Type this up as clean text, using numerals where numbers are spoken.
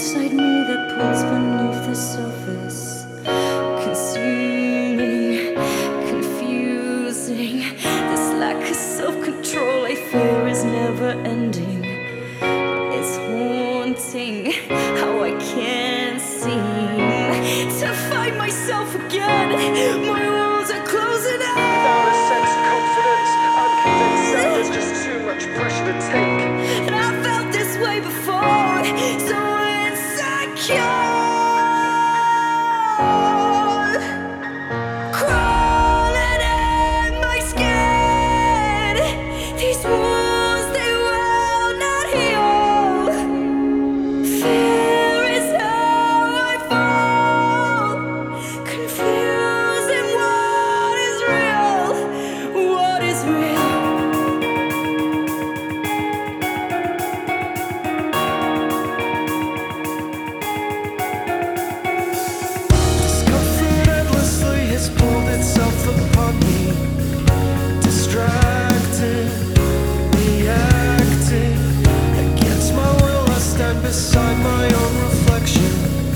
inside me that pulls beneath the surface, consuming, confusing. This lack of self-control I fear is never ending. It's haunting how I can't seem to find myself again. My walls are closing in. Without a sense of confidence, I'm convinced that there's just too much pressure to take. And I felt this way before, so insecure. Crawling in my skin. These wounds, they will not heal. Fear is how I fall, confusing what is real, what is real. Discomfort endlessly has pulled itself upon me, distracted, reacting. Against my will, I stand beside my own reflection.